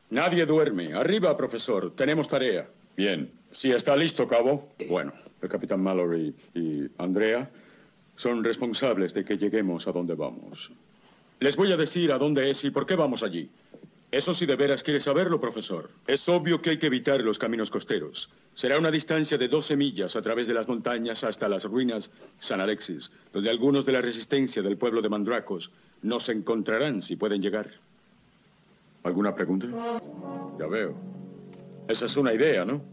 Nadie duerme. Arriba, profesor. Tenemos tarea. Bien. Si está listo, Cabo. Bueno, el capitán Mallory y Andrea son responsables de que lleguemos a donde vamos. Les voy a decir a dónde es y por qué vamos allí. Eso si de veras quiere saberlo, profesor. Es obvio que hay que evitar los caminos costeros. Será una distancia de 12 millas a través de las montañas hasta las ruinas San Alexis, donde algunos de la resistencia del pueblo de Mandracos nos encontrarán si pueden llegar. ¿Alguna pregunta? Ya veo. Esa es una idea, ¿no?